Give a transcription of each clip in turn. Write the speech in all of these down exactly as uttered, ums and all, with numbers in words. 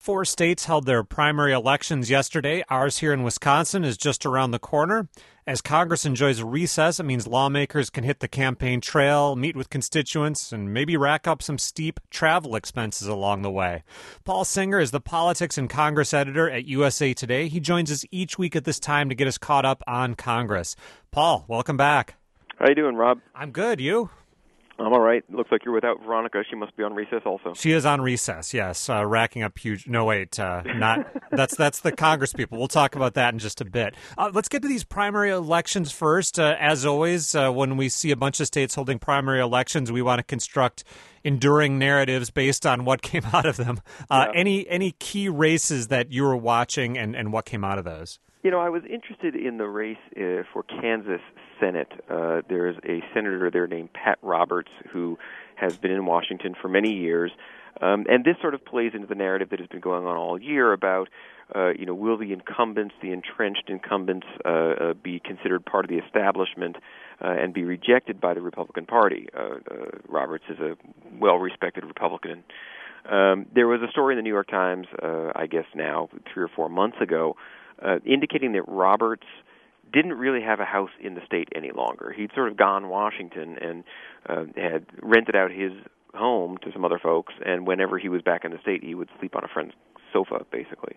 four states held their primary elections yesterday. Ours here in Wisconsin is just around the corner. As Congress enjoys a recess, it means lawmakers can hit the campaign trail, meet with constituents, and maybe rack up some steep travel expenses along the way. Paul Singer is the Politics and Congress editor at U S A Today. He joins us each week at this time to get us caught up on Congress. Paul, welcome back. How you doing, Rob? I'm good. You? I'm all right. Looks like you're without Veronica. She must be on recess also. She is on recess, yes, uh, racking up huge... No, wait, uh, not... that's that's the Congress people. We'll talk about that in just a bit. Uh, let's get to these primary elections first. Uh, as always, uh, when we see a bunch of states holding primary elections, we want to construct enduring narratives based on what came out of them. Uh, yeah. Any any key races that you were watching and, and what came out of those? You know, I was interested in the race uh, for Kansas Senate. Uh, there's a senator there named Pat Roberts who has been in Washington for many years. Um, and this sort of plays into the narrative that has been going on all year about, uh, you know, will the incumbents, the entrenched incumbents, uh, uh, be considered part of the establishment uh, and be rejected by the Republican Party? Uh, uh, Roberts is a well-respected Republican. Um, there was a story in the New York Times, uh, I guess now, three or four months ago, Uh, indicating that Roberts didn't really have a house in the state any longer. He'd sort of gone Washington and uh, had rented out his home to some other folks, and whenever he was back in the state, he would sleep on a friend's sofa, basically.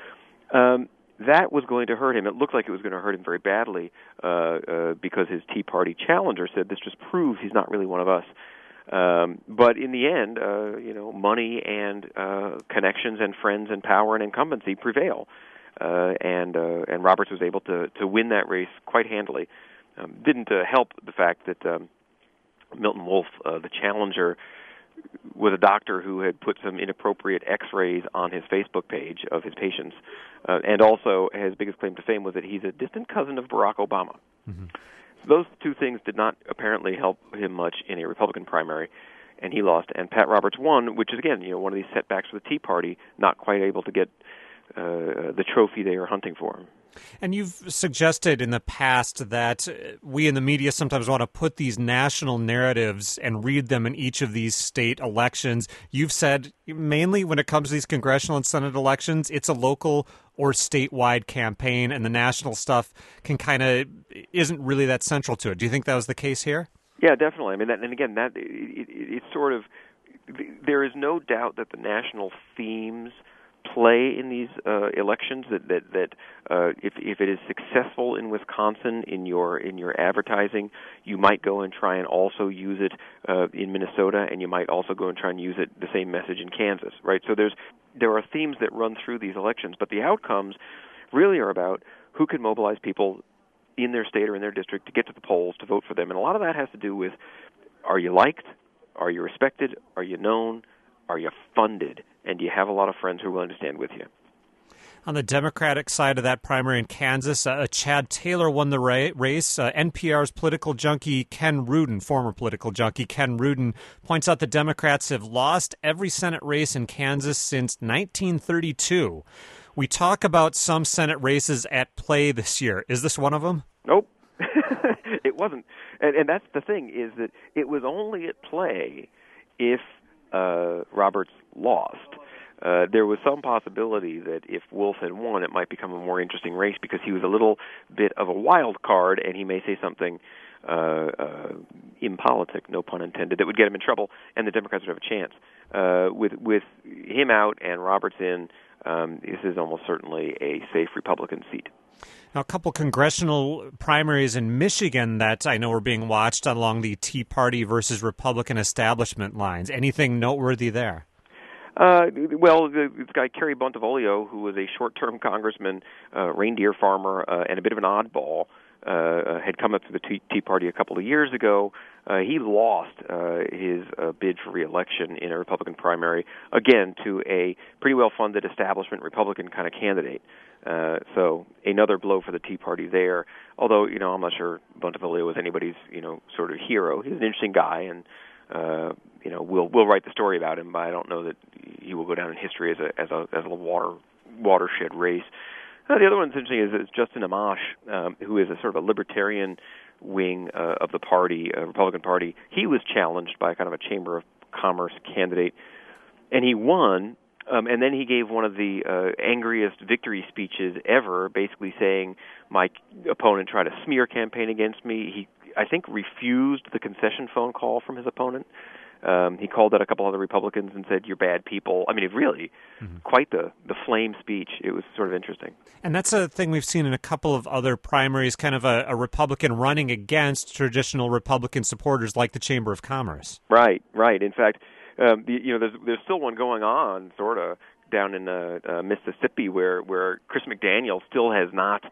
Um, that was going to hurt him. It looked like it was going to hurt him very badly uh, uh, because his Tea Party challenger said this just proves he's not really one of us. Um, but in the end, uh, you know, money and uh, connections and friends and power and incumbency prevail. Uh, and uh, and Roberts was able to, to win that race quite handily. Um, didn't uh, help the fact that um, Milton Wolf, uh, the challenger, was a doctor who had put some inappropriate X-rays on his Facebook page of his patients, uh, and also his biggest claim to fame was that he's a distant cousin of Barack Obama. Mm-hmm. Those two things did not apparently help him much in a Republican primary, and he lost. And Pat Roberts won, which is again, you know, one of these setbacks for the Tea Party, not quite able to get Uh, the trophy they are hunting for. And you've suggested in the past that we in the media sometimes want to put these national narratives and read them in each of these state elections. You've said mainly when it comes to these congressional and Senate elections, it's a local or statewide campaign, and the national stuff can kind of isn't really that central to it. Do you think that was the case here? Yeah, definitely. I mean, that, and again, that it, it, it's sort of there is no doubt that the national themes play in these uh, elections. That that that uh, if if it is successful in Wisconsin in your in your advertising, you might go and try and also use it uh, in Minnesota, and you might also go and try and use it the same message in Kansas, right? So there's there are themes that run through these elections, but the outcomes really are about who can mobilize people in their state or in their district to get to the polls to vote for them, and a lot of that has to do with: are you liked? Are you respected? Are you known? Are you funded? And do you have a lot of friends who are willing to stand with you? On the Democratic side of that primary in Kansas, uh, Chad Taylor won the ra- race. Uh, N P R's political junkie Ken Rudin, former political junkie Ken Rudin, points out the Democrats have lost every Senate race in Kansas since nineteen thirty-two. We talk about some Senate races at play this year. Is this one of them? Nope. It wasn't. And, and that's the thing, is that it was only at play if Uh, Roberts lost. Uh, there was some possibility that if Wolf had won, it might become a more interesting race because he was a little bit of a wild card, and he may say something uh, uh, impolitic, no pun intended, that would get him in trouble, and the Democrats would have a chance. Uh, with with him out and Roberts in, um, this is almost certainly a safe Republican seat. Now, a couple congressional primaries in Michigan that I know are being watched along the Tea Party versus Republican establishment lines. Anything noteworthy there? Uh, well, this guy, Kerry Bontavolio, who was a short-term congressman, uh, reindeer farmer, uh, and a bit of an oddball, uh, had come up to the Tea, Tea Party a couple of years ago. Uh, he lost uh, his uh, bid for re-election in a Republican primary, again, to a pretty well-funded establishment Republican kind of candidate. Uh, so another blow for the Tea Party there. Although, you know, I'm not sure Bontavolio was anybody's, you know, sort of hero. He's an interesting guy, and uh, you know, we'll we'll write the story about him. But I don't know that he will go down in history as a as a as a water watershed race. Uh, the other one that's interesting is, is Justin Amash, um, who is a sort of a libertarian wing uh, of the party, uh, Republican Party. He was challenged by kind of a Chamber of Commerce candidate, and he won. Um, and then he gave one of the uh, angriest victory speeches ever, basically saying, my opponent tried a smear campaign against me. He, I think, refused the concession phone call from his opponent. Um, he called out a couple other Republicans and said, you're bad people. I mean, it really, mm-hmm. quite the, the flame speech. It was sort of interesting. And that's a thing we've seen in a couple of other primaries, kind of a, a Republican running against traditional Republican supporters like the Chamber of Commerce. Right, right. In fact, um, the, you know, there's, there's still one going on, sort of, down in uh, uh, Mississippi where, where Chris McDaniel still has not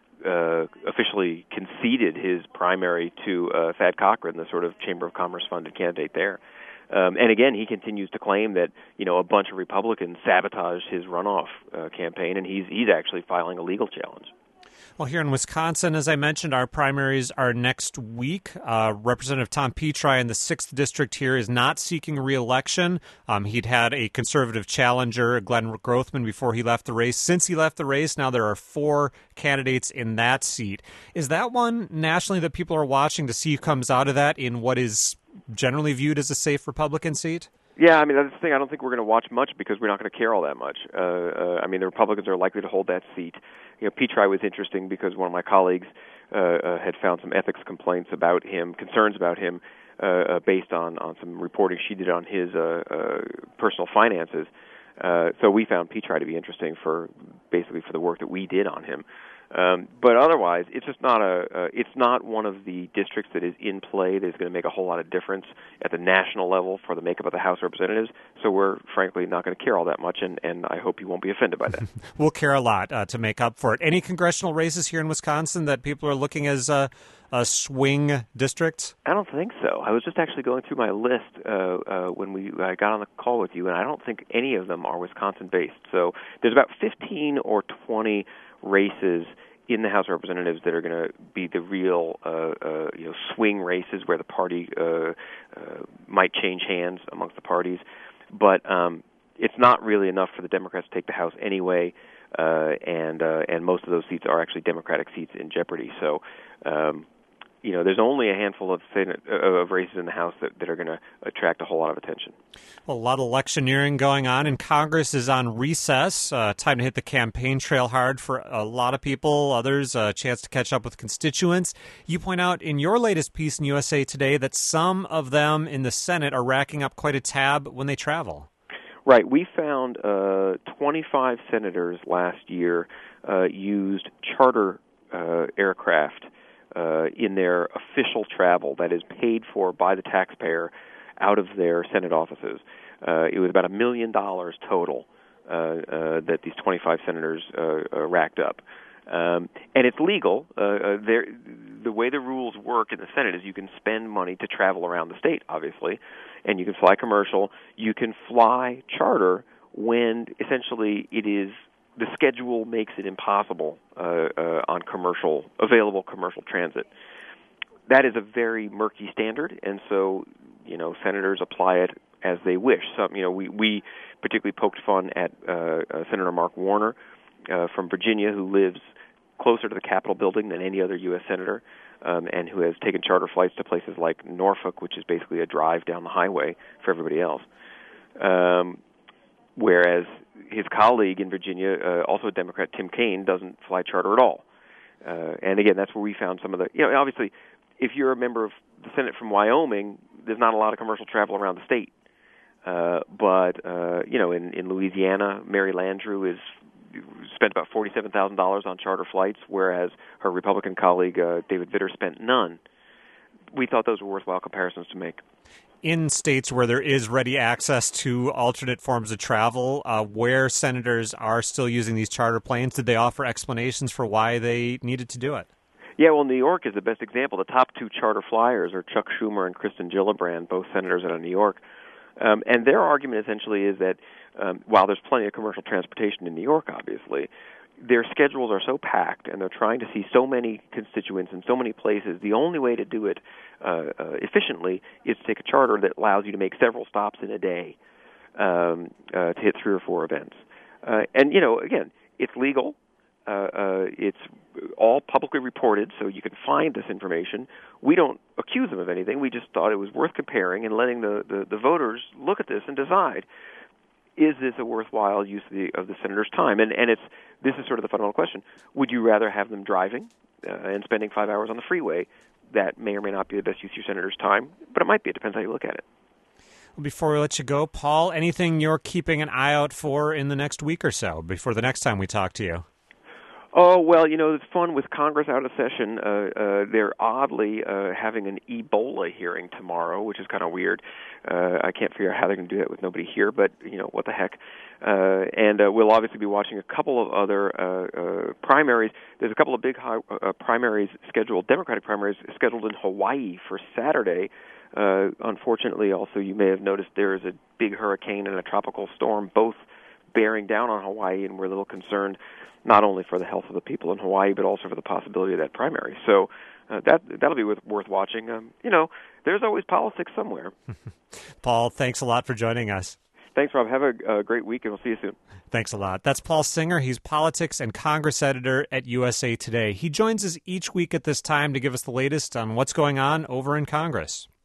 uh, officially conceded his primary to uh, Thad Cochran, the sort of Chamber of Commerce-funded candidate there. Um, and again, he continues to claim that, you know, a bunch of Republicans sabotaged his runoff uh, campaign, and he's he's actually filing a legal challenge. Well, here in Wisconsin, as I mentioned, our primaries are next week. Uh, Representative Tom Petri in the sixth District here is not seeking re-election. Um, he'd had a conservative challenger, Glenn Grothman, before he left the race. Since he left the race, now there are four candidates in that seat. Is that one nationally that people are watching to see who comes out of that in what is generally viewed as a safe Republican seat? Yeah, I mean, that's the thing. I don't think we're going to watch much because we're not going to care all that much. Uh, uh, I mean, the Republicans are likely to hold that seat. You know, Petri was interesting because one of my colleagues uh, uh, had found some ethics complaints about him, concerns about him, uh, uh, based on, on some reporting she did on his uh, uh, personal finances. Uh, so we found Petri to be interesting for basically for the work that we did on him. Um, but otherwise, it's just not a. Uh, it's not one of the districts that is in play that is going to make a whole lot of difference at the national level for the makeup of the House of Representatives. So we're frankly not going to care all that much, and, and I hope you won't be offended by that. We'll care a lot uh, to make up for it. Any congressional races here in Wisconsin that people are looking as uh, uh, swing districts? I don't think so. I was just actually going through my list uh, uh, when we I got on the call with you, and I don't think any of them are Wisconsin-based. So there's about fifteen or twenty races in the House of Representatives that are going to be the real, uh, uh, you know, swing races where the party uh, uh, might change hands amongst the parties. But um, it's not really enough for the Democrats to take the House anyway, uh, and uh, and most of those seats are actually Democratic seats in jeopardy. So, um, you know, there's only a handful of Senate, uh, of races in the House that, that are going to attract a whole lot of attention. Well, a lot of electioneering going on, and Congress is on recess. Uh, time to hit the campaign trail hard for a lot of people, others a chance to catch up with constituents. You point out in your latest piece in U S A Today that some of them in the Senate are racking up quite a tab when they travel. Right. We found uh, twenty-five senators last year uh, used charter uh, aircraft Uh, in their official travel that is paid for by the taxpayer out of their Senate offices. Uh, it was about a million dollars total uh, uh, that these twenty-five senators uh, uh, racked up. Um, and it's legal. Uh, uh, the way the rules work in the Senate is you can spend money to travel around the state, obviously, and you can fly commercial. You can fly charter when essentially it is the schedule makes it impossible uh, uh, on commercial, available commercial transit. That is a very murky standard, and so, you know, senators apply it as they wish. Some, you know, we, we particularly poked fun at uh, uh, Senator Mark Warner uh, from Virginia, who lives closer to the Capitol building than any other U S senator, um, and who has taken charter flights to places like Norfolk, which is basically a drive down the highway for everybody else. Um, whereas his colleague in Virginia, uh, also a Democrat, Tim Kaine, doesn't fly charter at all. Uh, and again, that's where we found some of the, you know, obviously, if you're a member of the Senate from Wyoming, there's not a lot of commercial travel around the state. Uh, but, uh, you know, in, in Louisiana, Mary Landrieu is spent about forty-seven thousand dollars on charter flights, whereas her Republican colleague, uh, David Vitter, spent none. We thought those were worthwhile comparisons to make. In states where there is ready access to alternate forms of travel, uh, where senators are still using these charter planes, did they offer explanations for why they needed to do it? Yeah, well, New York is the best example. The top two charter flyers are Chuck Schumer and Kristen Gillibrand, both senators out of New York. Um, and their argument essentially is that um, while there's plenty of commercial transportation in New York, obviously, their schedules are so packed and they're trying to see so many constituents in so many places, the only way to do it uh, uh, efficiently is to take a charter that allows you to make several stops in a day um, uh, to hit three or four events. Uh, and, you know, again, it's legal. Uh, uh, it's all publicly reported, so you can find this information. We don't accuse them of anything. We just thought it was worth comparing and letting the, the, the voters look at this and decide. is this a worthwhile use of the, of the senator's time? And and it's this is sort of the fundamental question. Would you rather have them driving uh, and spending five hours on the freeway? That may or may not be the best use of your senator's time, but it might be. It depends how you look at it. Well, before we let you go, Paul, anything you're keeping an eye out for in the next week or so, before the next time we talk to you? Oh, well, you know, it's fun with Congress out of session. Uh, uh, they're oddly uh, having an Ebola hearing tomorrow, which is kind of weird. Uh, I can't figure out how they're going to do that with nobody here, but, you know, what the heck. Uh, and uh, we'll obviously be watching a couple of other uh, uh, primaries. There's a couple of big high, uh, primaries scheduled, Democratic primaries scheduled in Hawaii for Saturday. Uh, unfortunately, also, you may have noticed there is a big hurricane and a tropical storm, both bearing down on Hawaii, and we're a little concerned not only for the health of the people in Hawaii, but also for the possibility of that primary. So uh, that, that'll be worth, worth watching. Um, you know, there's always politics somewhere. Paul, thanks a lot for joining us. Thanks, Rob. Have a, a great week, and we'll see you soon. Thanks a lot. That's Paul Singer. He's politics and Congress editor at U S A Today. He joins us each week at this time to give us the latest on what's going on over in Congress.